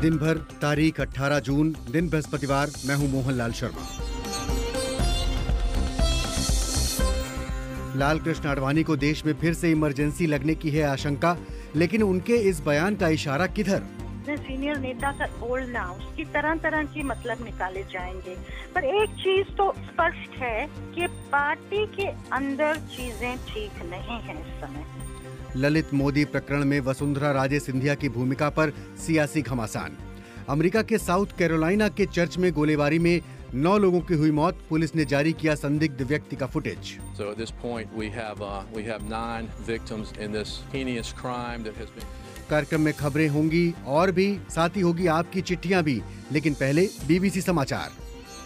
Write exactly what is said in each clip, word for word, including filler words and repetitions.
दिन भर, तारीख अठारह जून, दिन बृहस्पतिवार। मैं हूं मोहनलाल शर्मा। लाल कृष्ण आडवाणी को देश में फिर से इमरजेंसी लगने की है आशंका, लेकिन उनके इस बयान का इशारा किधर? सीनियर नेता का बोलना, उसकी तरह तरह की मतलब निकाले जाएंगे, पर एक चीज तो स्पष्ट है कि पार्टी के अंदर चीजें ठीक नहीं हैं इस समय। ललित मोदी प्रकरण में वसुंधरा राजे सिंधिया की भूमिका पर सियासी घमासान। अमेरिका के साउथ कैरोलिना के चर्च में गोलीबारी में नौ लोगों की हुई मौत, पुलिस ने जारी किया संदिग्ध व्यक्ति का footage. So at this point we have uh, we have nine victims in this heinous crime that has been. कार्यक्रम में खबरें होंगी और भी, साथ ही होगी आपकी चिट्ठियां भी, लेकिन पहले बीबीसी समाचार।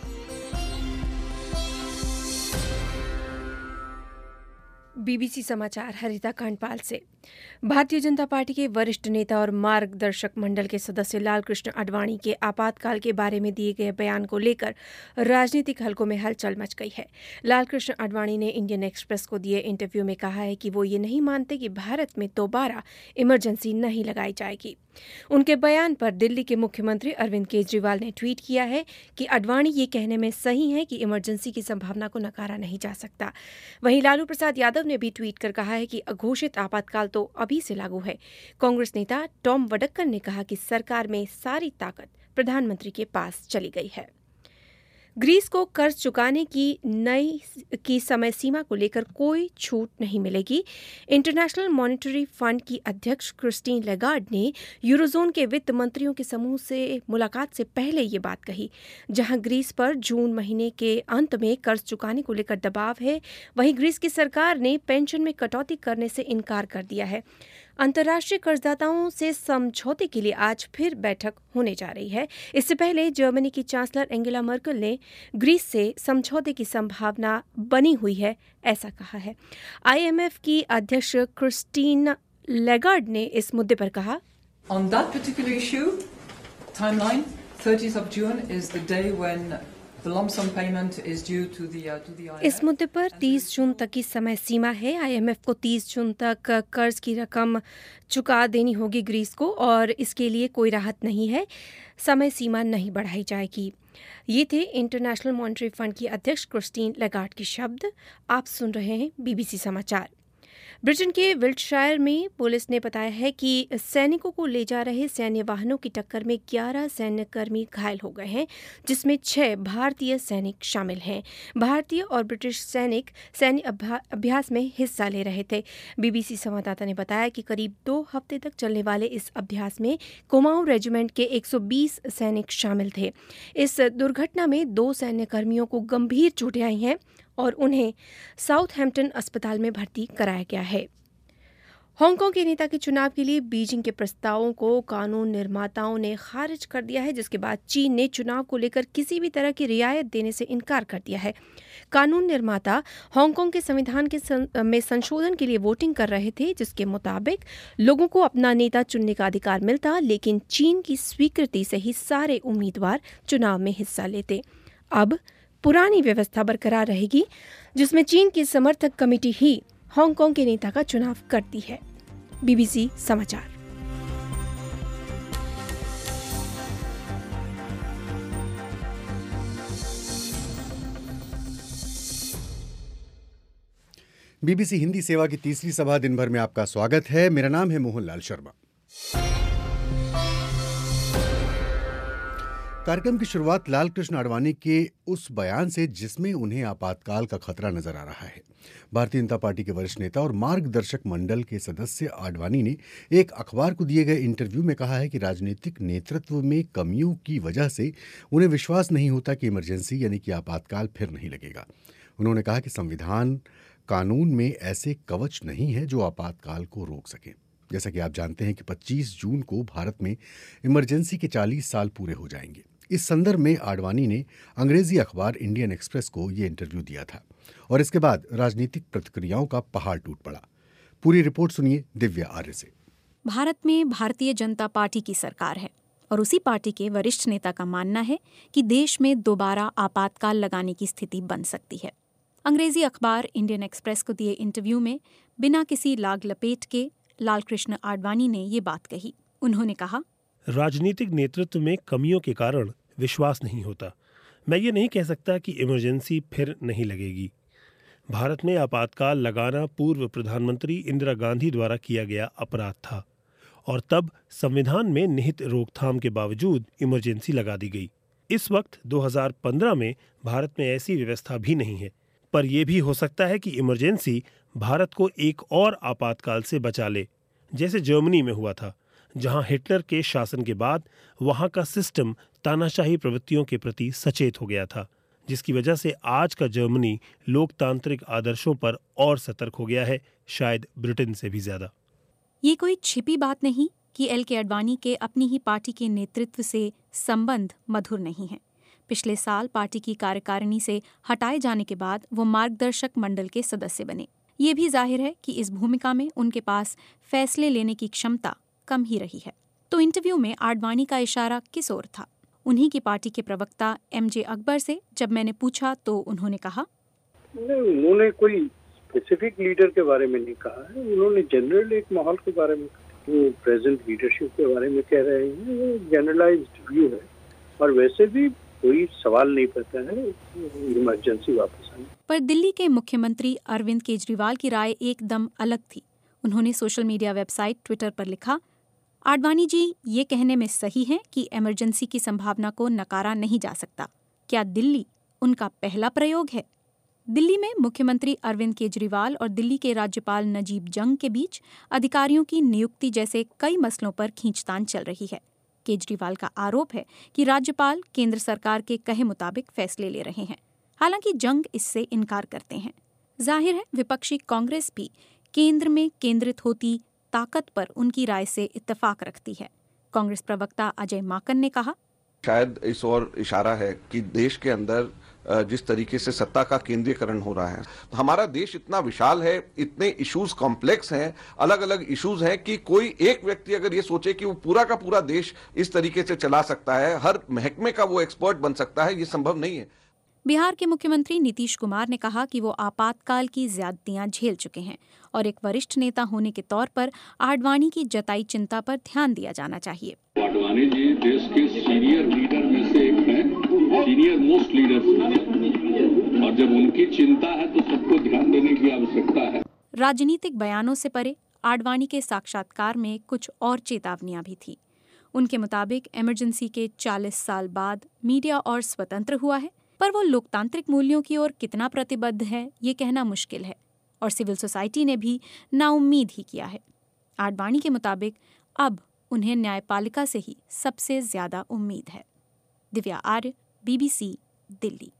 बीबीसी समाचार हरिता कांडपाल से। भारतीय जनता पार्टी के वरिष्ठ नेता और मार्गदर्शक मंडल के सदस्य लाल कृष्ण आडवाणी के आपातकाल के बारे में दिए गए बयान को लेकर राजनीतिक हलकों में हलचल मच गई है। लाल कृष्ण आडवाणी ने इंडियन एक्सप्रेस को दिए इंटरव्यू में कहा है कि वो ये नहीं मानते कि भारत में दोबारा इमरजेंसी नहीं लगाई जाएगी। उनके बयान पर दिल्ली के मुख्यमंत्री अरविंद केजरीवाल ने ट्वीट किया है कि आडवाणी ये कहने में सही है कि इमरजेंसी की संभावना को नकारा नहीं जा सकता। वहीं लालू प्रसाद यादव ने भी ट्वीट कर कहा है कि अघोषित आपातकाल तो अभी से लागू है। कांग्रेस नेता टॉम वडक्कर ने कहा कि सरकार में सारी ताकत प्रधानमंत्री के पास चली गई है। ग्रीस को कर्ज चुकाने की नई की समय सीमा को लेकर कोई छूट नहीं मिलेगी। इंटरनेशनल मॉनेटरी फंड की अध्यक्ष क्रिस्टीन लेगार्ड ने यूरोजोन के वित्त मंत्रियों के समूह से मुलाकात से पहले ये बात कही। जहां ग्रीस पर जून महीने के अंत में कर्ज चुकाने को लेकर दबाव है, वहीं ग्रीस की सरकार ने पेंशन में कटौती करने से इनकार कर दिया है। अंतर्राष्ट्रीय कर्जदाताओं से समझौते के लिए आज फिर बैठक होने जा रही है। इससे पहले जर्मनी की चांसलर एंगेला मर्केल ने ग्रीस से समझौते की संभावना बनी हुई है, ऐसा कहा है। आईएमएफ की अध्यक्ष क्रिस्टीन लेगार्ड ने इस मुद्दे पर कहा, On that particular issue, timeline thirtieth of June is the day when the lump sum payment is due to the uh, to the I M F. इस मुद्दे पर तीस जून तक की समय सीमा है। आईएमएफ को तीस जून तक कर्ज की रकम चुका देनी होगी ग्रीस को, और इसके लिए कोई राहत नहीं है। समय सीमा नहीं बढ़ाई जाएगी। ये थे इंटरनेशनल मॉनेटरी फंड की अध्यक्ष क्रिस्टीन लेगार्ड के शब्द। आप सुन रहे हैं बीबीसी समाचार। ब्रिटेन के विल्टशायर में पुलिस ने बताया है कि सैनिकों को ले जा रहे सैन्य वाहनों की टक्कर में ग्यारह सैन्यकर्मी घायल हो गए हैं, जिसमें छह भारतीय सैनिक शामिल हैं। भारतीय और ब्रिटिश सैनिक सैन्य अभ्यास में हिस्सा ले रहे थे। बीबीसी संवाददाता ने बताया कि करीब दो हफ्ते तक चलने वाले इस अभ्यास में कुमाऊं रेजिमेंट के एक सौ बीस सैनिक शामिल थे। इस दुर्घटना में दो सैन्यकर्मियों को गंभीर चोटें आई हैं और उन्हें साउथहैम्पटन अस्पताल में भर्ती कराया गया है। हांगकांग के नेता के चुनाव के लिए बीजिंग के प्रस्तावों को कानून निर्माताओं ने खारिज कर दिया है, जिसके बाद चीन ने चुनाव को लेकर किसी भी तरह की रियायत देने से इनकार कर दिया है। कानून निर्माता हांगकांग के संविधान के सं, में संशोधन के लिए वोटिंग कर रहे थे, जिसके मुताबिक लोगों को अपना नेता चुनने का अधिकार मिलता, लेकिन चीन की स्वीकृति से ही सारे उम्मीदवार चुनाव में हिस्सा लेते। अब पुरानी व्यवस्था बरकरार रहेगी, जिसमें चीन की समर्थक कमेटी ही हांगकांग के नेता का चुनाव करती है। बीबीसी समाचार। बीबीसी हिंदी सेवा की तीसरी सभा दिन भर में आपका स्वागत है। मेरा नाम है मोहनलाल शर्मा। कार्यक्रम की शुरुआत लाल कृष्ण आडवाणी के उस बयान से जिसमें उन्हें आपातकाल का खतरा नजर आ रहा है। भारतीय जनता पार्टी के वरिष्ठ नेता और मार्गदर्शक मंडल के सदस्य आडवाणी ने एक अखबार को दिए गए इंटरव्यू में कहा है कि राजनीतिक नेतृत्व में कमियों की वजह से उन्हें विश्वास नहीं होता कि इमरजेंसी यानी कि आपातकाल फिर नहीं लगेगा। उन्होंने कहा कि संविधान कानून में ऐसे कवच नहीं है जो आपातकाल को रोक सके। जैसा कि आप जानते हैं कि पच्चीस जून को भारत में इमरजेंसी के चालीस साल पूरे हो जाएंगे। इस संदर्भ में आडवाणी ने अंग्रेजी अखबार इंडियन एक्सप्रेस को ये इंटरव्यू दिया था और इसके बाद राजनीतिक प्रतिक्रियाओं का पहाड़ टूट पड़ा। पूरी रिपोर्ट सुनिए दिव्या आर्य से। भारत में भारतीय जनता पार्टी की सरकार है और उसी पार्टी के वरिष्ठ नेता का मानना है कि देश में दोबारा आपातकाल लगाने की स्थिति बन सकती है। अंग्रेजी अखबार इंडियन एक्सप्रेस को दिए इंटरव्यू में बिना किसी लाग लपेट के लाल कृष्ण आडवाणी ने ये बात कही। उन्होंने कहा, राजनीतिक नेतृत्व में कमियों के कारण विश्वास नहीं होता। मैं ये नहीं कह सकता कि इमरजेंसी फिर नहीं लगेगी। भारत में आपातकाल लगाना पूर्व प्रधानमंत्री इंदिरा गांधी द्वारा किया गया अपराध था और तब संविधान में निहित रोकथाम के बावजूद इमरजेंसी लगा दी गई। इस वक्त दो हज़ार पंद्रह में भारत में ऐसी व्यवस्था भी नहीं है, पर यह भी हो सकता है कि इमरजेंसी भारत को एक और आपातकाल से बचा ले, जैसे जर्मनी में हुआ था, जहां हिटलर के शासन के बाद वहां का सिस्टम तानाशाही प्रवृत्तियों के प्रति सचेत हो गया था, जिसकी वजह से आज का जर्मनी लोकतांत्रिक आदर्शों पर और सतर्क हो गया है, शायद ब्रिटेन से भी ज्यादा। ये कोई छिपी बात नहीं कि एल के अडवाणी के अपनी ही पार्टी के नेतृत्व से संबंध मधुर नहीं है। पिछले साल पार्टी की कार्यकारिणी से हटाए जाने के बाद वो मार्गदर्शक मंडल के सदस्य बने। ये भी जाहिर है कि इस भूमिका में उनके पास फैसले लेने की क्षमता कम ही रही है। तो इंटरव्यू में आडवाणी का इशारा किस ओर था? उन्हीं की पार्टी के प्रवक्ता एम जे अकबर से जब मैंने पूछा तो उन्होंने कहा, नहीं, उन्होंने कोई स्पेसिफिक लीडर के बारे में नहीं कहा है। उन्होंने जनरल एक माहौल के बारे में, वो प्रेजेंट लीडरशिप के बारे में कह रहे हैं। वो जनरलाइज्ड व्यू है और वैसे भी कोई सवाल नहीं करता है इमरजेंसी वापस आने। पर दिल्ली के मुख्यमंत्री अरविंद केजरीवाल की राय एकदम अलग थी। उन्होंने सोशल मीडिया वेबसाइट ट्विटर पर लिखा, आडवाणी जी ये कहने में सही हैं कि इमरजेंसी की संभावना को नकारा नहीं जा सकता। क्या दिल्ली उनका पहला प्रयोग है? दिल्ली में मुख्यमंत्री अरविंद केजरीवाल और दिल्ली के राज्यपाल नजीब जंग के बीच अधिकारियों की नियुक्ति जैसे कई मसलों पर खींचतान चल रही है। केजरीवाल का आरोप है कि राज्यपाल केंद्र सरकार के कहे मुताबिक फैसले ले रहे हैं। हालांकि जंग इससे इनकार करते हैं। जाहिर है विपक्षी कांग्रेस भी केंद्र में केंद्रित होती ताकत पर उनकी राय से इत्तेफाक रखती है। कांग्रेस प्रवक्ता अजय माकन ने कहा, शायद इस ओर इशारा है कि देश के अंदर जिस तरीके से सत्ता का केंद्रीकरण हो रहा है, हमारा देश इतना विशाल है, इतने इश्यूज कॉम्प्लेक्स हैं, अलग अलग इश्यूज हैं कि कोई एक व्यक्ति अगर ये सोचे कि वो पूरा का पूरा देश इस तरीके से चला सकता है, हर महकमे का वो एक्सपर्ट बन सकता है, ये संभव नहीं है। बिहार के मुख्यमंत्री नीतीश कुमार ने कहा कि वो आपातकाल की ज्यादतियां झेल चुके हैं और एक वरिष्ठ नेता होने के तौर पर आडवाणी की जताई चिंता पर ध्यान दिया जाना चाहिए। आडवाणी जी देश के सीनियर लीडर में से एक हैं, सीनियर मोस्ट लीडर, और जब उनकी चिंता है तो सबको ध्यान देने की आवश्यकता है। राजनीतिक बयानों से परे आडवाणी के साक्षात्कार में कुछ और चेतावनियां भी थी। उनके मुताबिक इमरजेंसी के चालीस साल बाद मीडिया और स्वतंत्र हुआ है, पर वो लोकतांत्रिक मूल्यों की ओर कितना प्रतिबद्ध है ये कहना मुश्किल है, और सिविल सोसाइटी ने भी नाउम्मीद ही किया है। आडवाणी के मुताबिक अब उन्हें न्यायपालिका से ही सबसे ज्यादा उम्मीद है। दिव्या आर्य, बीबीसी, दिल्ली।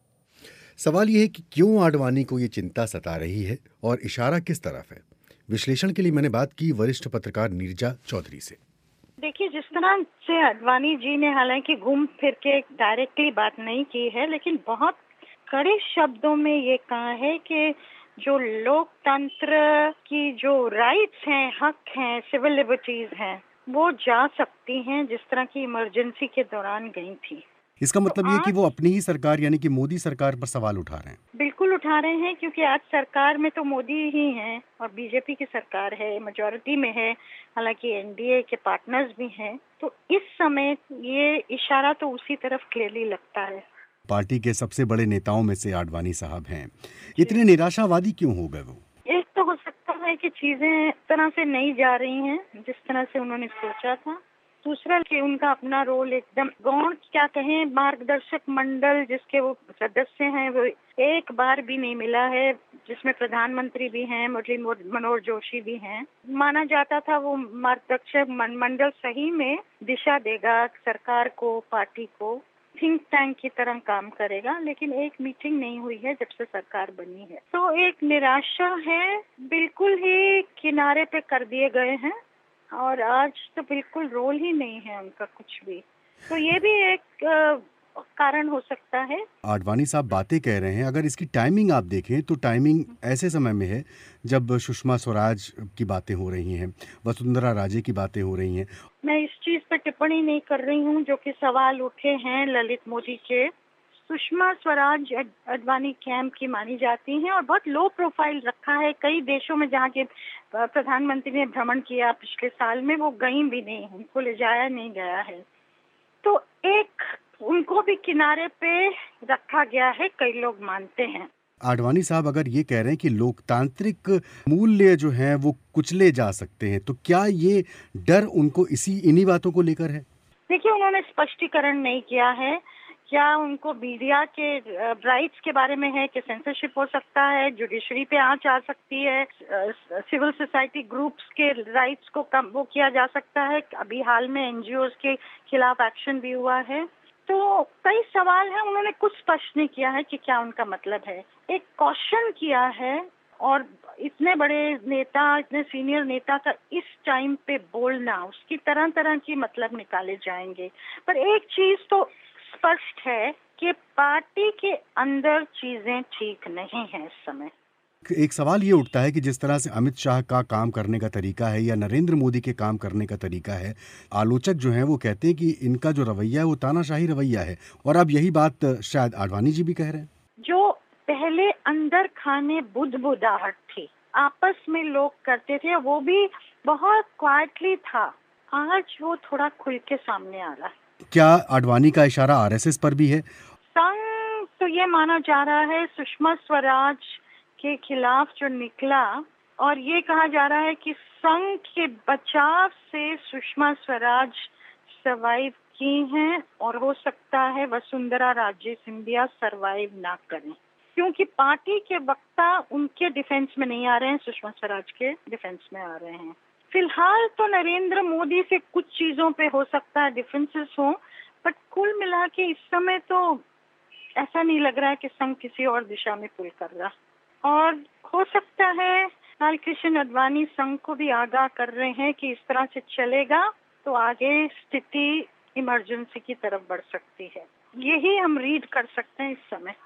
सवाल यह है कि क्यों आडवाणी को ये चिंता सता रही है और इशारा किस तरफ है। विश्लेषण के लिए मैंने बात की वरिष्ठ पत्रकार नीरजा चौधरी से। देखिए, जिस तरह से आडवाणी जी ने हालांकि घूम फिर के डायरेक्टली बात नहीं की है, लेकिन बहुत कड़े शब्दों में ये कहा है कि जो लोकतंत्र की जो राइट्स हैं, हक हैं, सिविल लिबर्टीज हैं, वो जा सकती हैं जिस तरह की इमरजेंसी के दौरान गई थी। इसका मतलब तो ये कि वो अपनी ही सरकार यानी कि मोदी सरकार पर सवाल उठा रहे हैं। बिल्कुल उठा रहे हैं, क्योंकि आज सरकार में तो मोदी ही हैं और बीजेपी की सरकार है, मेजॉरिटी में है, हालांकि एनडीए के पार्टनर्स भी हैं। तो इस समय ये इशारा तो उसी तरफ क्लियरली लगता है। पार्टी के सबसे बड़े नेताओं में से आडवाणी साहब हैं, इतने निराशावादी क्यों हो गए वो? एक तो हो सकता है कि चीजें तरह से नहीं जा रही हैं जिस तरह से उन्होंने सोचा था। दूसरा कि उनका अपना रोल एकदम गौण क्या कहें, मार्गदर्शक मंडल जिसके वो सदस्य हैं वो एक बार भी नहीं मिला है, जिसमें प्रधानमंत्री भी हैं, मुरली मनोहर जोशी भी हैं। माना जाता था वो मार्गदर्शक मंडल सही में दिशा देगा सरकार को, पार्टी को, थिंक टैंक की तरह काम करेगा, लेकिन एक मीटिंग नहीं हुई है जब से सरकार बनी है। तो एक निराशा है, बिल्कुल ही किनारे पे कर दिए गए हैं और आज तो बिल्कुल रोल ही नहीं है उनका कुछ भी। तो ये भी एक आ, कारण हो सकता है। आडवाणी साहब बातें कह रहे हैं, अगर इसकी टाइमिंग आप देखें तो टाइमिंग ऐसे समय में है जब सुषमा स्वराज की बातें हो रही हैं, वसुंधरा राजे की बातें हो रही हैं। मैं इस चीज पर टिप्पणी नहीं कर रही हूँ जो कि सवाल उठे हैं ललित मोदी के सुषमा स्वराज अडवाणी कैंप की मानी जाती हैं और बहुत लो प्रोफाइल रखा है। कई देशों में जहाँ के प्रधानमंत्री ने भ्रमण किया पिछले साल में, वो गई भी नहीं, उनको ले जाया नहीं गया है। तो एक उनको भी किनारे पे रखा गया है, कई लोग मानते हैं। आडवाणी साहब अगर ये कह रहे हैं कि लोकतांत्रिक मूल्य जो हैं वो कुचले जा सकते हैं, तो क्या ये डर उनको इसी इन्हीं बातों को लेकर है? देखिए, उन्होंने स्पष्टीकरण नहीं किया है। क्या उनको मीडिया के राइट्स के बारे में है कि सेंसरशिप हो सकता है, जुडिशरी पे आंच आ सकती है, सिविल सोसाइटी ग्रुप्स के राइट्स को कम वो किया जा सकता है। अभी हाल में एनजीओज के खिलाफ एक्शन भी हुआ है। तो कई सवाल हैं, उन्होंने कुछ स्पष्ट नहीं किया है कि क्या उनका मतलब है। एक कॉशन किया है, और इतने बड़े नेता, इतने सीनियर नेता का इस टाइम पे बोलना, उसकी तरह तरह की मतलब निकाले जाएंगे। पर एक चीज तो स्पष्ट है कि पार्टी के अंदर चीजें ठीक नहीं हैं इस समय। एक सवाल ये उठता है कि जिस तरह से अमित शाह का काम करने का तरीका है या नरेंद्र मोदी के काम करने का तरीका है, आलोचक जो हैं वो कहते हैं कि इनका जो रवैया है वो तानाशाही रवैया है, और अब यही बात शायद आडवाणी जी भी कह रहे हैं। जो पहले अंदर खाने बुदबुदाहट थी, आपस में लोग करते थे, वो भी बहुत क्वाइटली था, आज वो थोड़ा खुल के सामने आ रहा है। क्या आडवाणी का इशारा आरएसएस पर भी है? संघ तो ये माना जा रहा है सुषमा स्वराज के खिलाफ जो निकला, और ये कहा जा रहा है कि संघ के बचाव से सुषमा स्वराज सर्वाइव की हैं, और हो सकता है वसुंधरा राजे सिंधिया सर्वाइव ना करें, क्योंकि पार्टी के वक्ता उनके डिफेंस में नहीं आ रहे हैं, सुषमा स्वराज के डिफेंस में आ रहे हैं। फिलहाल तो नरेंद्र मोदी से कुछ चीजों पे हो सकता है डिफरेंसेस हो, बट कुल मिला के इस समय तो ऐसा नहीं लग रहा है कि संघ किसी और दिशा में पुल कर रहा, और हो सकता है लालकृष्ण आडवाणी संघ को भी आगाह कर रहे हैं कि इस तरह से चलेगा तो आगे स्थिति इमरजेंसी की तरफ बढ़ सकती है। यही हम रीड कर सकते हैं इस समय।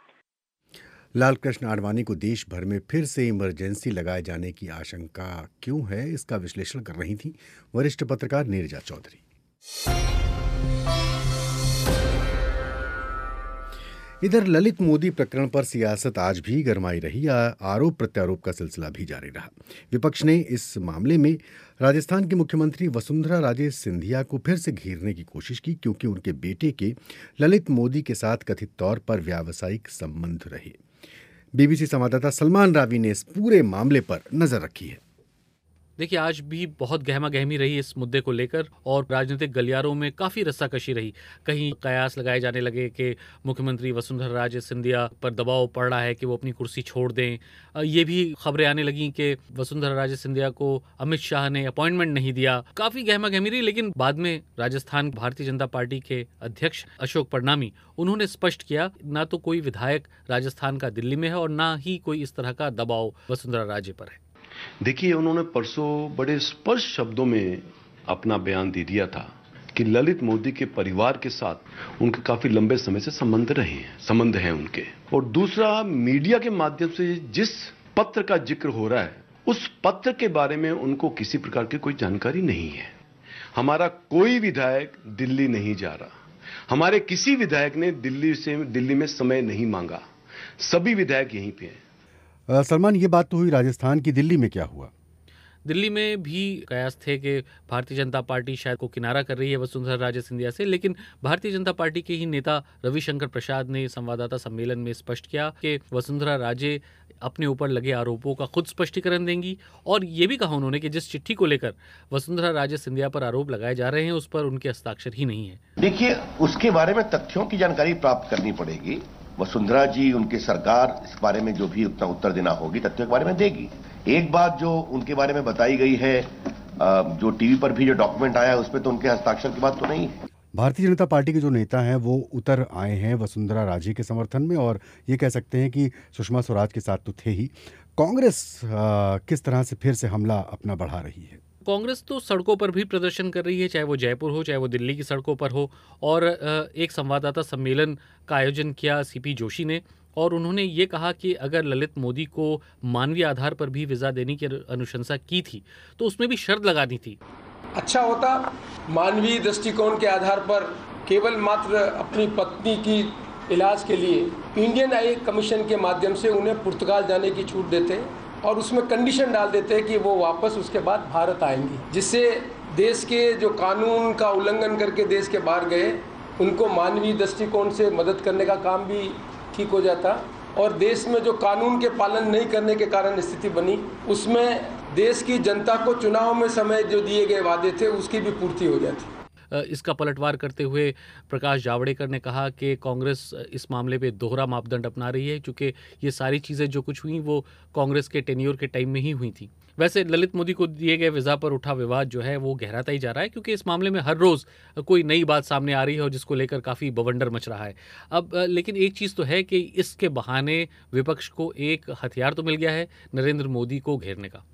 लालकृष्ण आडवाणी को देश भर में फिर से इमरजेंसी लगाए जाने की आशंका क्यों है, इसका विश्लेषण कर रही थी वरिष्ठ पत्रकार नीरजा चौधरी। इधर ललित मोदी प्रकरण पर सियासत आज भी गरमाई रही। आरोप प्रत्यारोप का सिलसिला भी जारी रहा। विपक्ष ने इस मामले में राजस्थान की मुख्यमंत्री वसुंधरा राजे सिंधिया को फिर से घेरने की कोशिश की, क्योंकि उनके बेटे के ललित मोदी के साथ कथित तौर पर व्यावसायिक संबंध रहे। बीबीसी संवाददाता सलमान रावी ने इस पूरे मामले पर नजर रखी है। देखिए, आज भी बहुत गहमा गहमी रही इस मुद्दे को लेकर, और राजनीतिक गलियारों में काफ़ी रस्साकशी रही। कहीं कयास लगाए जाने लगे कि मुख्यमंत्री वसुंधरा राजे सिंधिया पर दबाव पड़ रहा है कि वो अपनी कुर्सी छोड़ दें। ये भी खबरें आने लगी कि वसुंधरा राजे सिंधिया को अमित शाह ने अपॉइंटमेंट नहीं दिया। काफ़ी गहमा गहमी रही, लेकिन बाद में राजस्थान भारतीय जनता पार्टी के अध्यक्ष अशोक परनामी, उन्होंने स्पष्ट किया ना तो कोई विधायक राजस्थान का दिल्ली में है और ना ही कोई इस तरह का दबाव वसुंधरा राजे पर है। देखिए, उन्होंने परसों बड़े स्पष्ट शब्दों में अपना बयान दे दिया था कि ललित मोदी के परिवार के साथ उनके काफी लंबे समय से संबंध रहे हैं, संबंध हैं उनके। और दूसरा, मीडिया के माध्यम से जिस पत्र का जिक्र हो रहा है, उस पत्र के बारे में उनको किसी प्रकार की कोई जानकारी नहीं है। हमारा कोई विधायक दिल्ली नहीं जा रहा, हमारे किसी विधायक ने दिल्ली से दिल्ली में समय नहीं मांगा, सभी विधायक यहीं पे हैं। सलमान, ये बात तो हुई राजस्थान की, दिल्ली में क्या हुआ? दिल्ली में भी कयास थे कि भारतीय जनता पार्टी शायद को किनारा कर रही है वसुंधरा राजे सिंधिया से, लेकिन भारतीय जनता पार्टी के ही नेता रविशंकर प्रसाद ने संवाददाता सम्मेलन में स्पष्ट किया कि वसुंधरा राजे अपने ऊपर लगे आरोपों का खुद स्पष्टीकरण देंगी, और ये भी कहा उन्होंने कि जिस चिट्ठी को लेकर वसुंधरा राजे सिंधिया पर आरोप लगाए जा रहे हैं उस पर उनके हस्ताक्षर ही नहीं है। देखिए, उसके बारे में तथ्यों की जानकारी प्राप्त करनी पड़ेगी। वसुंधरा जी, उनकी सरकार इस बारे में जो भी उतना उत्तर देना होगी तथ्यों के बारे में देगी। एक बात जो उनके बारे में बताई गई है, जो टीवी पर भी जो डॉक्यूमेंट आया है, उसमें तो उनके हस्ताक्षर की बात तो नहीं है। भारतीय जनता पार्टी के जो नेता हैं वो उतर आए हैं वसुंधरा राजे के समर्थन में, और ये कह सकते हैं कि सुषमा स्वराज के साथ तो थे ही। कांग्रेस किस तरह से फिर से हमला अपना बढ़ा रही है? कांग्रेस तो सड़कों पर भी प्रदर्शन कर रही है, चाहे वो जयपुर हो चाहे वो दिल्ली की सड़कों पर हो, और एक संवाददाता सम्मेलन का आयोजन किया सीपी जोशी ने, और उन्होंने ये कहा कि अगर ललित मोदी को मानवीय आधार पर भी वीज़ा देने की अनुशंसा की थी तो उसमें भी शर्त लगानी थी। अच्छा होता मानवीय दृष्टिकोण के आधार पर केवल मात्र अपनी पत्नी की इलाज के लिए इंडियन आई कमीशन के माध्यम से उन्हें पुर्तगाल जाने की छूट देते हैं और उसमें कंडीशन डाल देते हैं कि वो वापस उसके बाद भारत आएंगी, जिससे देश के जो कानून का उल्लंघन करके देश के बाहर गए उनको मानवीय दृष्टिकोण से मदद करने का काम भी ठीक हो जाता और देश में जो कानून के पालन नहीं करने के कारण स्थिति बनी उसमें देश की जनता को चुनाव में समय जो दिए गए वादे थे उसकी भी पूर्ति हो जाती। इसका पलटवार करते हुए प्रकाश जावड़ेकर ने कहा कि कांग्रेस इस मामले पे दोहरा मापदंड अपना रही है, क्योंकि ये सारी चीज़ें जो कुछ हुई वो कांग्रेस के टेन्योर के टाइम में ही हुई थी। वैसे ललित मोदी को दिए गए वीज़ा पर उठा विवाद जो है वो गहराता ही जा रहा है, क्योंकि इस मामले में हर रोज़ कोई नई बात सामने आ रही है और जिसको लेकर काफ़ी बवंडर मच रहा है। अब लेकिन एक चीज़ तो है कि इसके बहाने विपक्ष को एक हथियार तो मिल गया है नरेंद्र मोदी को घेरने का।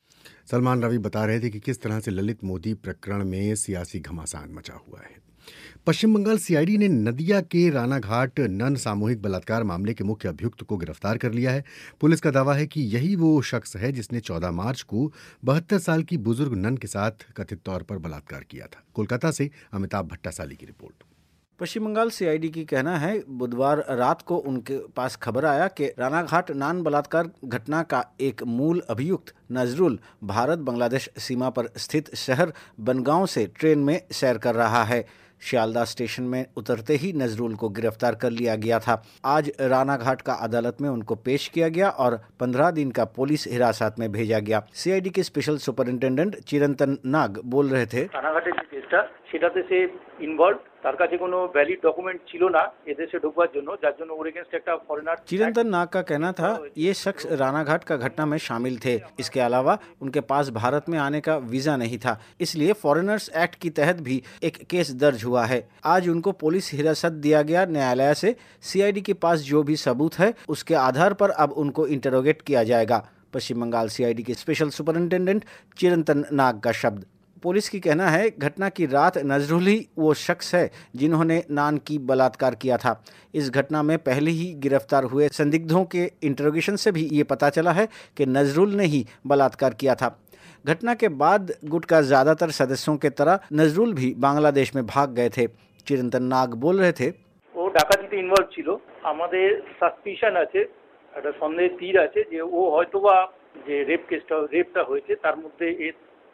सलमान रवि बता रहे थे कि किस तरह से ललित मोदी प्रकरण में सियासी घमासान मचा हुआ है। पश्चिम बंगाल सीआईडी ने नदिया के रानाघाट नन सामूहिक बलात्कार मामले के मुख्य अभियुक्त को गिरफ्तार कर लिया है। पुलिस का दावा है कि यही वो शख्स है जिसने चौदह मार्च को बहत्तर साल की बुजुर्ग नन के साथ कथित तौर पर बलात्कार किया था। कोलकाता से अमिताभ भट्टासाली की रिपोर्ट। पश्चिम बंगाल सीआईडी की कहना है बुधवार रात को उनके पास खबर आया कि रानाघाट नान बलात्कार घटना का एक मूल अभियुक्त नजरुल भारत बांग्लादेश सीमा पर स्थित शहर बनगांव से ट्रेन में सैर कर रहा है। शियालदा स्टेशन में उतरते ही नजरुल को गिरफ्तार कर लिया गया था। आज रानाघाट का अदालत में उनको पेश किया गया और पंद्रह दिन का पुलिस हिरासत में भेजा गया। सीआईडी के स्पेशल सुपरिनटेंडेंट चिरंतन नाग बोल रहे थे, রানাঘাটের যে কেসটা সেটাতে সে ইনভলভ, তার কাছে কোনো ভ্যালিড ডকুমেंट ছিল না এদেশে ঢোকবার জন্য, যার জন্য ওর এগেंस्ट একটা ফরেনার। चिरंतन नाग का कहना था ये शख्स रानाघाट का घटना में शामिल थे। इसके अलावा उनके पास भारत में आने का वीजा नहीं था, इसलिए फॉरेनर्स एक्ट की तहत भी एक केस दर्ज हुआ है। आज उनको पुलिस हिरासत दिया गया न्यायालय से। सीआईडी के पास जो भी सबूत है उसके आधार पर अब उनको इंटरोगेट किया जाएगा। पश्चिम बंगाल सीआईडी के स्पेशल सुपरिनटेंडेंट चिरंतन नाग का शब्द। पुलिस की कहना है घटना की रात नजरुल ही वो शख्स है जिन्होंने नान की बलात्कार किया था। इस घटना में पहले ही गिरफ्तार हुए संदिग्धों के इंटरोगेशन से भी ये पता चला है कि नजरुल ने ही बलात्कार किया था। घटना के बाद गुट का ज़्यादातर सदस्यों के तरह नजरुल भी बांग्लादेश में भाग गए थे। चिरंतन नाग बोल रहे थे, वो ডাকাতিতে ইনভলভ ছিল, আমাদের সাসপিশন আছে, একটা সন্দেহের তীর আছে যে ও হয়তোবা যে রেপ কেসটা রেপটা হয়েছে তার মধ্যে এর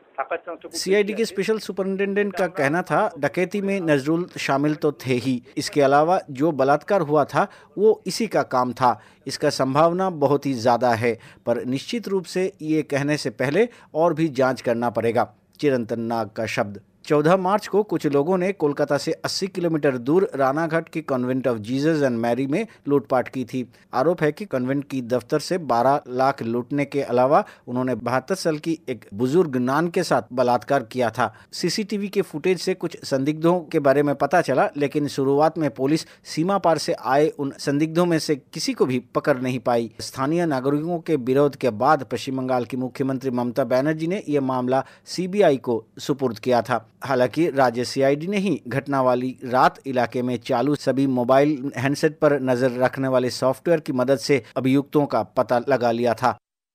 सीआईडी के स्पेशल सुपरिनटेंडेंट का कहना था डकैती में नजरुल शामिल तो थे ही, इसके अलावा जो बलात्कार हुआ था वो इसी का काम था। इसका संभावना बहुत ही ज़्यादा है, पर निश्चित रूप से ये कहने से पहले और भी जांच करना पड़ेगा। चिरंतन नाग का शब्द। चौदह मार्च को कुछ लोगों ने कोलकाता से अस्सी किलोमीटर दूर रानाघाट के convent of Jesus and Mary में लूटपाट की थी। आरोप है कि कॉन्वेंट की दफ्तर से बारह लाख लूटने के अलावा उन्होंने बहत्तर साल की एक बुजुर्ग नान के साथ बलात्कार किया था। सीसीटीवी के फुटेज से कुछ संदिग्धों के बारे में पता चला, लेकिन शुरुआत में पुलिस सीमा पार से आए उन संदिग्धों में से किसी को भी पकड़ नहीं पाई। स्थानीय नागरिकों के विरोध के बाद पश्चिम बंगाल की मुख्यमंत्री ममता बनर्जी ने यह मामला सीबीआई को सुपुर्द किया था। हालांकि राज्य सीआईडी ने ही घटना वाली रात इलाके में चालू सभी मोबाइल हैंडसेट पर नजर रखने वाले सॉफ्टवेयर की मदद से अभियुक्तों का पता लगा लिया था।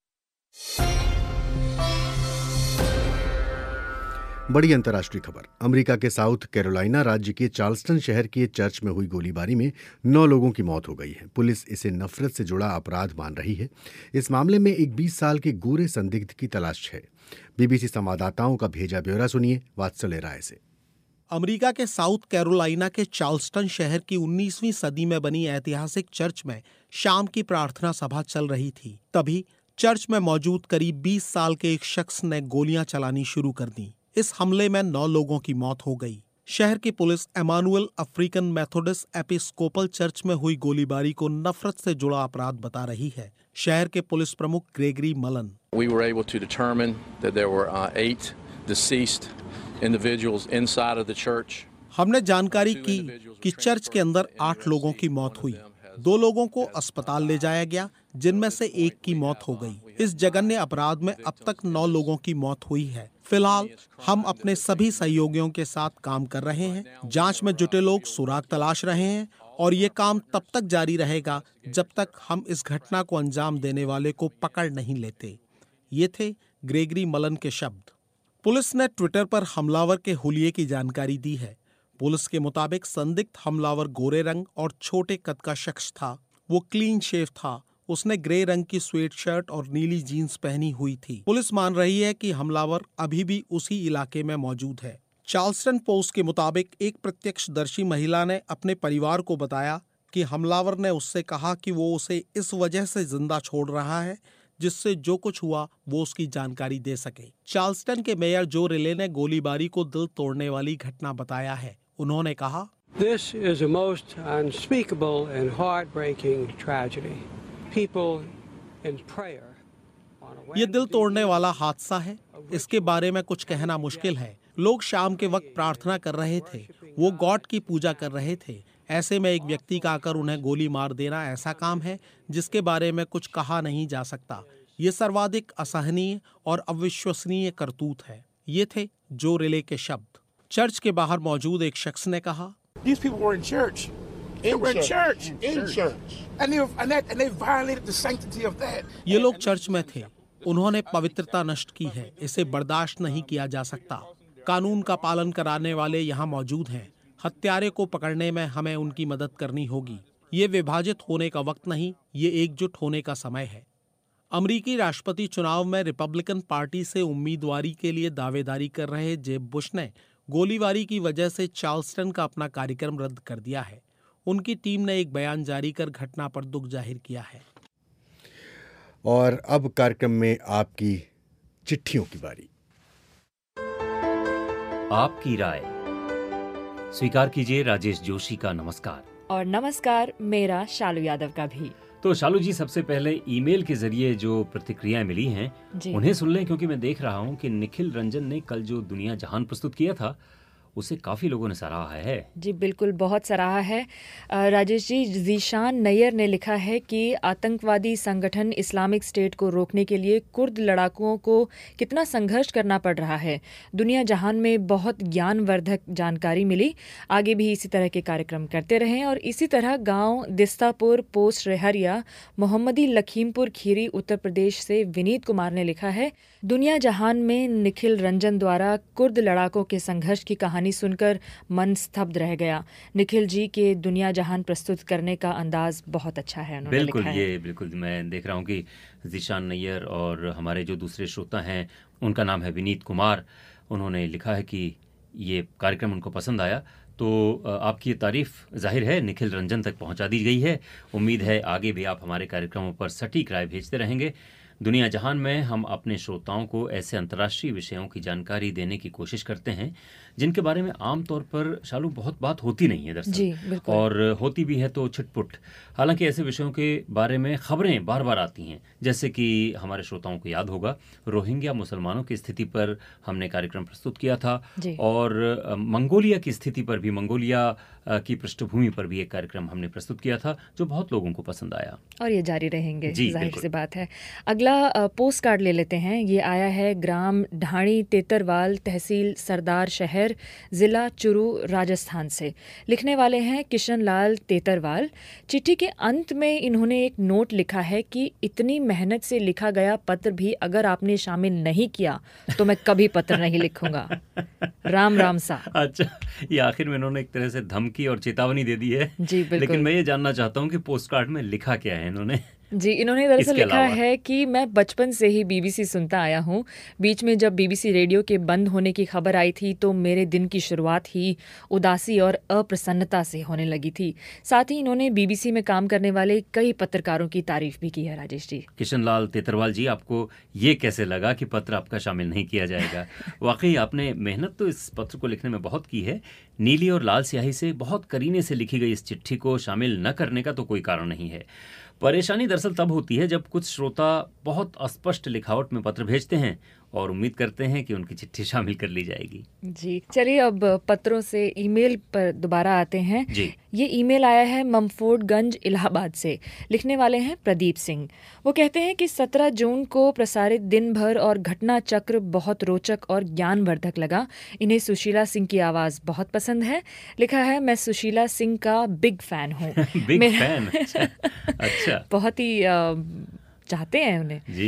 बड़ी अंतर्राष्ट्रीय खबर। अमेरिका के साउथ कैरोलिना राज्य के चार्ल्सटन शहर के चर्च में हुई गोलीबारी में नौ लोगों की मौत हो गई है। पुलिस इसे नफरत से जुड़ा अपराध मान रही है। इस मामले में एक बीस साल के गोरे संदिग्ध की तलाश है। बीबीसी संवाददाताओं का भेजा ब्यौरा सुनिए वात्सल्य राय से। अमेरिका के साउथ कैरोलिना के चार्ल्सटन शहर की उन्नीसवीं सदी में बनी ऐतिहासिक चर्च में शाम की प्रार्थना सभा चल रही थी। तभी चर्च में मौजूद करीब बीस साल के एक शख्स ने गोलियां चलानी शुरू कर दी। इस हमले में नौ लोगों की मौत हो गई। शहर की police Emanuel African Methodist Episcopal church में हुई गोलीबारी को नफरत से जुड़ा अपराध बता रही है। शहर के पुलिस प्रमुख Gregory Mullen. We were able to determine that there were uh, eight deceased individuals inside of the church. हमने जानकारी की कि चर्च के अंदर आठ लोगों की मौत हुई। दो लोगों को अस्पताल ले जाया गया, जिनमें से एक की मौत हो गई। इस जघन्य अपराध में अब तक नौ लोगों की मौत हुई है। फिलहाल हम अपने सभी सहयोगियों के साथ काम कर रहे हैं। जांच में जुटे लोग सुराग तलाश रहे हैं और ये काम तब तक जारी रहेगा जब तक हम इस घटना को अंजाम देने वाले को पकड़ नहीं लेते। ये थे ग्रेगरी मलन के शब्द। पुलिस ने ट्विटर पर हमलावर के हुलिये की जानकारी दी है। पुलिस के मुताबिक संदिग्ध हमलावर गोरे रंग और छोटे कद का शख्स था। वो क्लीन शेव था। उसने ग्रे रंग की स्वेट शर्ट और नीली जीन्स पहनी हुई थी। पुलिस मान रही है कि हमलावर अभी भी उसी इलाके में मौजूद है। चार्ल्सटन पोस्ट के मुताबिक एक प्रत्यक्षदर्शी महिला ने अपने परिवार को बताया कि हमलावर ने उससे कहा कि वो उसे इस वजह से जिंदा छोड़ रहा है जिससे जो कुछ हुआ वो उसकी जानकारी दे सके। चार्ल्सटन के मेयर जो रिले ने गोलीबारी को दिल तोड़ने वाली घटना बताया है। उन्होंने कहा, This is a most unspeakable and heartbreaking tragedy. People in prayer. ये दिल तोड़ने वाला हादसा है। इसके बारे में कुछ कहना मुश्किल है। लोग शाम के वक्त प्रार्थना कर रहे थे। वो गॉड की पूजा कर रहे थे। ऐसे में एक व्यक्ति का आकर उन्हें गोली मार देना ऐसा काम है जिसके बारे में कुछ कहा नहीं जा सकता। ये सर्वाधिक असहनीय और अविश्वसनीय करतूत है। ये थे जो रिले के शब्द। चर्च के बाहर मौजूद एक शख्स ने कहा, These people were in church. They were in church. In church. And they, and that, and they violated the sanctity of that. ये लोग चर्च में थे। उन्होंने पवित्रता नष्ट की है। इसे बर्दाश्त नहीं किया जा सकता। कानून का पालन कराने वाले यहाँ मौजूद हैं। हत्यारे को पकड़ने में हमें उनकी मदद करनी होगी। ये विभाजित होने का वक्त नहीं, ये एकजुट होने का समय है। अमरीकी राष्ट्रपति चुनाव में रिपब्लिकन पार्टी से उम्मीदवारी के लिए दावेदारी कर रहे जेब बुश ने गोलीबारी की वजह से चार्ल्सटन का अपना कार्यक्रम रद्द कर दिया है। उनकी टीम ने एक बयान जारी कर घटना पर दुख जाहिर किया है। और अब कार्यक्रम में आपकी चिट्ठियों की बारी। आपकी राय स्वीकार कीजिए राजेश जोशी का नमस्कार। और नमस्कार मेरा शालू यादव का भी। तो शालू जी, सबसे पहले ईमेल के जरिए जो प्रतिक्रियाएं मिली हैं उन्हें सुन लें, क्योंकि मैं देख रहा हूं कि निखिल रंजन ने कल जो दुनिया जहान प्रस्तुत किया था उसे काफ़ी लोगों ने सराहा है। जी बिल्कुल, बहुत सराहा है। राजेश जी, जीशान नैयर ने लिखा है कि आतंकवादी संगठन इस्लामिक स्टेट को रोकने के लिए कुर्द लड़ाकुओं को कितना संघर्ष करना पड़ रहा है। दुनिया जहान में बहुत ज्ञानवर्धक जानकारी मिली। आगे भी इसी तरह के कार्यक्रम करते रहें। और इसी तरह गांव दिस्तापुर पोस्ट रेहरिया मोहम्मदी लखीमपुर खीरी उत्तर प्रदेश से विनीत कुमार ने लिखा है, दुनिया जहान में निखिल रंजन द्वारा कुर्द लड़ाकों के संघर्ष की कहानी सुनकर मन स्तब्ध रह गया। निखिल जी के दुनिया जहान प्रस्तुत करने का अंदाज बहुत अच्छा है। उन्होंने बिल्कुल लिखा ये है। बिल्कुल मैं देख रहा हूँ कि जीशान नैयर और हमारे जो दूसरे श्रोता हैं उनका नाम है विनीत कुमार। उन्होंने लिखा है कि ये कार्यक्रम उनको पसंद आया। तो आपकी ये तारीफ जाहिर है निखिल रंजन तक पहुँचा दी गई है। उम्मीद है आगे भी आप हमारे कार्यक्रमों पर सटीक राय भेजते रहेंगे। दुनिया जहान में हम अपने श्रोताओं को ऐसे अंतर्राष्ट्रीय विषयों की जानकारी देने की कोशिश करते हैं जिनके बारे में आमतौर पर शालू बहुत बात होती नहीं है दरअसल, और होती भी है तो छिटपुट। हालांकि ऐसे विषयों के बारे में खबरें बार बार आती हैं, जैसे कि हमारे श्रोताओं को याद होगा रोहिंग्या मुसलमानों की स्थिति पर हमने कार्यक्रम प्रस्तुत किया था, और मंगोलिया की स्थिति पर भी, मंगोलिया की पृष्ठभूमि पर भी एक कार्यक्रम हमने प्रस्तुत किया था जो बहुत लोगों को पसंद आया, और ये जारी रहेंगे। जाहिर सी बात है। अगला पोस्ट कार्ड ले लेते हैं। ये आया है ग्राम ढाणी तेतरवाल, तहसील सरदार शहर, जिला चुरू, राजस्थान से। लिखने वाले हैं किशन लाल तेतरवाल। चिट्ठी के अंत में इन्होंने एक नोट लिखा है कि इतनी मेहनत से लिखा गया पत्र भी अगर आपने शामिल नहीं किया तो मैं कभी पत्र नहीं लिखूंगा। राम राम सा। अच्छा, ये आखिर में इन्होंने एक तरह से धमकी और चेतावनी दे दी है। जी बिल्कुल। लेकिन मैं ये जानना चाहता हूँ कि पोस्ट कार्ड में लिखा क्या है इन्होंने। जी, इन्होंने दरअसल लिखा है कि मैं बचपन से ही बीबीसी सुनता आया हूँ। बीच में जब बीबीसी रेडियो के बंद होने की खबर आई थी तो मेरे दिन की शुरुआत ही उदासी और अप्रसन्नता से होने लगी थी। साथ ही इन्होंने बीबीसी में काम करने वाले कई पत्रकारों की तारीफ भी की है। राजेश जी, किशन लाल तेतरवाल जी, आपको ये कैसे लगा कि पत्र आपका शामिल नहीं किया जाएगा? वाकई आपने मेहनत तो इस पत्र को लिखने में बहुत की है। नीली और लाल स्याही से बहुत करीने से लिखी गई इस चिट्ठी को शामिल न करने का तो कोई कारण नहीं है। परेशानी दरअसल तब होती है जब कुछ श्रोता बहुत अस्पष्ट लिखावट में पत्र भेजते हैं और उम्मीद करते हैं कि उनकी चिट्ठी शामिल कर ली जाएगी। जी चलिए अब पत्रों से ईमेल पर दोबारा आते हैं। जी। ये ईमेल आया है ममफोर्डगंज इलाहाबाद से। लिखने वाले हैं प्रदीप सिंह। वो कहते हैं कि सत्रह जून को प्रसारित दिन भर और घटना चक्र बहुत रोचक और ज्ञानवर्धक लगा। इन्हें सुशीला सिंह की आवाज़ बहुत पसंद है। लिखा है, मैं सुशीला सिंह का बिग फैन हूँ। Big fan? अच्छा, अच्छा। बहुत ही आ, चाहते हैं उन्हें। जी।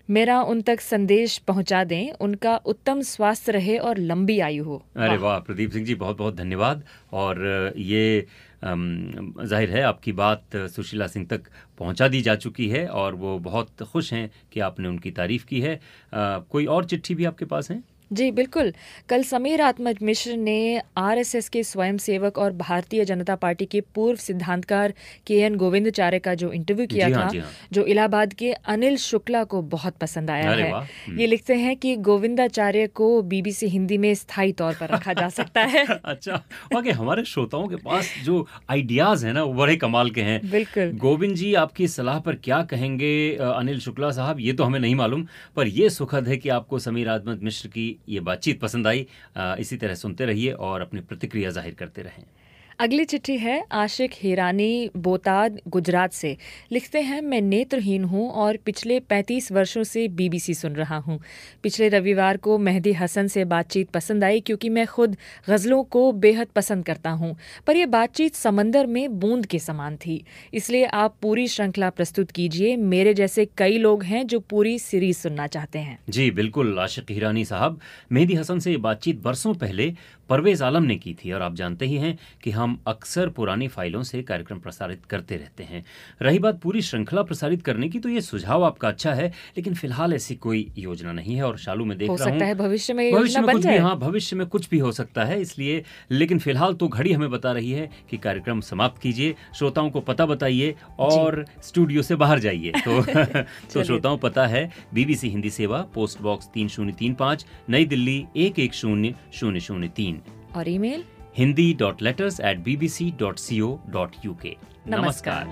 मेरा उन तक संदेश पहुंचा दें, उनका उत्तम स्वास्थ्य रहे और लंबी आयु हो। अरे वाह प्रदीप सिंह जी, बहुत बहुत धन्यवाद। और ये जाहिर है आपकी बात सुशीला सिंह तक पहुंचा दी जा चुकी है और वो बहुत खुश हैं कि आपने उनकी तारीफ की है। आ, कोई और चिट्ठी भी आपके पास है? जी बिल्कुल। कल समीर आत्मज मिश्र ने आरएसएस के स्वयंसेवक और भारतीय जनता पार्टी के पूर्व सिद्धांतकार के एन गोविंदाचार्य का जो इंटरव्यू किया जी था, हाँ, जी हाँ। जो इलाहाबाद के अनिल शुक्ला को बहुत पसंद आया अरे है। वाह। ये लिखते हैं कि गोविंदाचार्य को बीबीसी हिंदी में स्थायी तौर पर रखा जा सकता है। अच्छा, वाकई हमारे श्रोताओं के पास जो आइडियाज हैं ना वो बड़े कमाल के हैं। बिल्कुल। गोविंद जी आपकी सलाह पर क्या कहेंगे अनिल शुक्ला साहब, ये तो हमें नहीं मालूम, पर ये सुखद है कि आपको समीर आत्मज मिश्र की ये बातचीत पसंद आई। इसी तरह सुनते रहिए और अपनी प्रतिक्रिया जाहिर करते रहें। अगली चिट्ठी है आशिक हिरानी बोताद गुजरात से। लिखते हैं, मैं नेत्रहीन हूं और पिछले पैंतीस वर्षों से बीबीसी सुन रहा हूं। पिछले रविवार को मेहदी हसन से बातचीत पसंद आई क्योंकि मैं खुद गज़लों को बेहद पसंद करता हूं, पर यह बातचीत समंदर में बूंद के समान थी। इसलिए आप पूरी श्रृंखला प्रस्तुत कीजिए। मेरे जैसे कई लोग हैं जो पूरी सीरीज सुनना चाहते हैं। जी बिल्कुल आशिक हिरानी साहब, मेहदी हसन से ये बातचीत बरसों पहले परवेज आलम ने की थी और आप जानते ही हैं कि हम अक्सर पुरानी फाइलों से कार्यक्रम प्रसारित करते रहते हैं। रही बात पूरी श्रृंखला प्रसारित करने की, तो ये सुझाव आपका अच्छा है, लेकिन फिलहाल ऐसी कोई योजना नहीं है। और शालू में देख हो रहा हूं सकता है भविष्य में भविष्य योजना में बन कुछ भी, जाए। हाँ भविष्य में कुछ भी हो सकता है, इसलिए लेकिन फिलहाल तो घड़ी हमें बता रही है कि कार्यक्रम समाप्त कीजिए, श्रोताओं को पता बताइए और स्टूडियो से बाहर जाइए। तो तो श्रोताओं पता है बीबीसी हिंदी सेवा, पोस्ट बॉक्स तीन शून्य तीन पाँच, नई दिल्ली एक एक शून्य शून्य शून्य तीन और email Hindi dot letters at B B C dot C O dot U K. नमस्कार।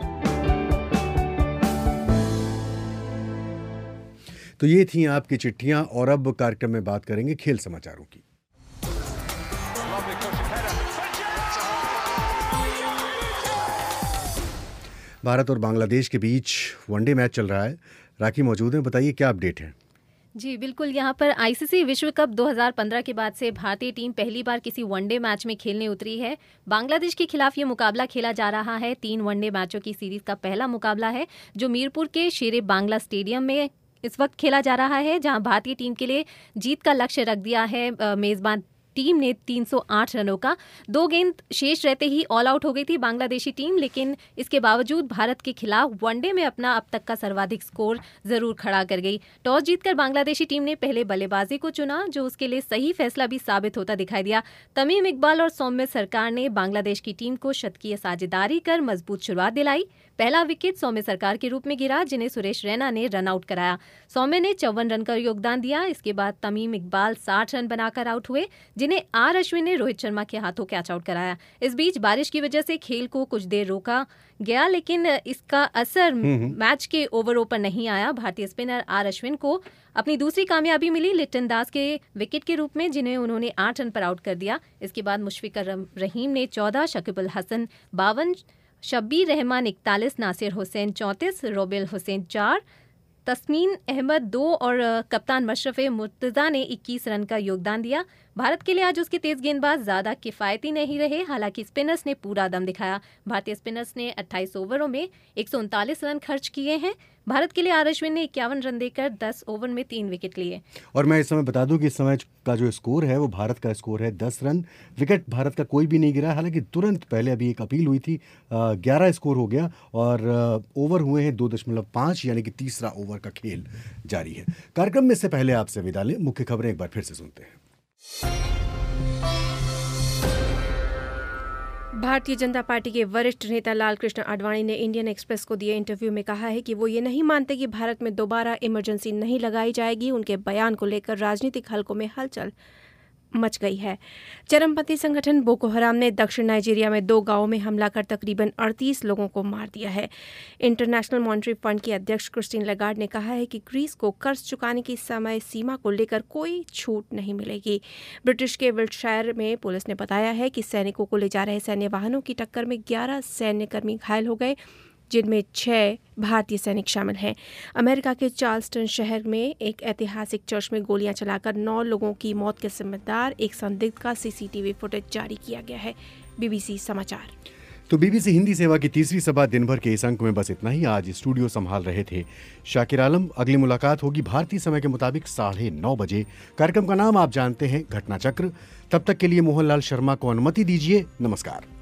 तो ये थी आपकी चिट्ठियां और अब कार्यक्रम में बात करेंगे खेल समाचारों की। भारत और बांग्लादेश के बीच वनडे मैच चल रहा है। राखी मौजूद है, बताइए क्या अपडेट है। जी बिल्कुल, यहाँ पर आईसीसी विश्व कप दो हज़ार पंद्रह के बाद से भारतीय टीम पहली बार किसी वनडे मैच में खेलने उतरी है। बांग्लादेश के खिलाफ ये मुकाबला खेला जा रहा है। तीन वनडे मैचों की सीरीज का पहला मुकाबला है जो मीरपुर के शेरे बांग्ला स्टेडियम में इस वक्त खेला जा रहा है, जहां भारतीय टीम के लिए जीत का लक्ष्य रख दिया है मेजबान टीम ने तीन सौ आठ रनों का। दो गेंद शेष रहते ही ऑल आउट हो गई थी बांग्लादेशी टीम, लेकिन इसके बावजूद भारत के खिलाफ वनडे में अपना अब तक का सर्वाधिक स्कोर जरूर खड़ा कर गई। टॉस जीतकर बांग्लादेशी टीम ने पहले बल्लेबाजी को चुना, जो उसके लिए सही फैसला भी साबित होता दिखाई दिया। तमीम इकबाल और सौम्य सरकार ने बांग्लादेश की टीम को शतकीय साझेदारी कर मजबूत शुरुआत दिलाई। पहला विकेट सौम्य सरकार के रूप में गिरा, जिन्हें सुरेश रैना ने रन आउट कराया। सौम्य ने चौवन रन का योगदान दिया। इसके बाद तमीम इकबाल साठ रन बनाकर आउट हुए, जिन्हें आर अश्विन ने रोहित शर्मा के हाथों कैच आउट कराया। इस बीच बारिश की वजह से खेल को कुछ देर रोका गया, लेकिन इसका असर मैच के ओवरों पर नहीं आया। भारतीय स्पिनर आर अश्विन को अपनी दूसरी कामयाबी मिली लिटन दास के विकेट के रूप में, जिन्हें उन्होंने आठ रन पर आउट कर दिया। इसके बाद मुशफिकुर रहीम ने चौदह, शकीब अल हसन बावन, शब्बीर रहमान इकतालीस, नासिर हुसैन चौंतीस, रोबेल हुसैन चार, तस्मीन अहमद दो और कप्तान मशरफ मुर्तज़ा ने इक्कीस रन का योगदान दिया। भारत के लिए आज उसके तेज गेंदबाज ज़्यादा किफ़ायती नहीं रहे, हालांकि स्पिनर्स ने पूरा दम दिखाया। भारतीय स्पिनर्स ने अट्ठाईस ओवरों में एक सौ उनतालीस रन खर्च किए हैं। भारत के लिए आर अश्विन ने इक्यावन रन देकर दस ओवर में तीन विकेट लिए। और मैं इस समय बता दूं कि इस समय का जो स्कोर है वो भारत का स्कोर है दस रन। विकेट भारत का कोई भी नहीं गिरा, हालांकि तुरंत पहले अभी एक अपील हुई थी, ग्यारह स्कोर हो गया और ओवर हुए हैं दो दशमलव पाँच, यानी कि तीसरा ओवर का खेल जारी है। कार्यक्रम में से पहले आपसे विदा लें, मुख्य खबरें एक बार फिर से सुनते हैं। भारतीय जनता पार्टी के वरिष्ठ नेता लालकृष्ण आडवाणी ने इंडियन एक्सप्रेस को दिए इंटरव्यू में कहा है कि वो ये नहीं मानते कि भारत में दोबारा इमरजेंसी नहीं लगाई जाएगी। उनके बयान को लेकर राजनीतिक हलकों में हलचल मच गई है। चरमपंथी संगठन बोको हराम ने दक्षिण नाइजीरिया में दो गांवों में हमला कर तकरीबन अड़तीस लोगों को मार दिया है। इंटरनेशनल मॉनेटरी फंड की अध्यक्ष क्रिस्टीन लगार्ड ने कहा है कि ग्रीस को कर्ज चुकाने की समय सीमा को लेकर कोई छूट नहीं मिलेगी। ब्रिटिश के विल्टशायर में पुलिस ने बताया है कि सैनिकों को ले जा रहे सैन्य वाहनों की टक्कर में ग्यारह सैन्यकर्मी घायल हो गए, जिनमें छह भारतीय सैनिक शामिल हैं। अमेरिका के चार्ल्सटन शहर में एक ऐतिहासिक चर्च में गोलियां चलाकर नौ लोगों की मौत के जिम्मेदार एक संदिग्ध का सीसीटीवी फुटेज जारी किया गया है। बीबीसी समाचार। तो बीबीसी हिंदी सेवा की तीसरी सभा दिन भर के इस अंक में बस इतना ही। आज स्टूडियो संभाल रहे थे शाकिर आलम। अगली मुलाकात होगी भारतीय समय के मुताबिक साढ़े नौ बजे। कार्यक्रम का नाम आप जानते हैं, घटना चक्र। तब तक के लिए मोहनलाल शर्मा को अनुमति दीजिए। नमस्कार।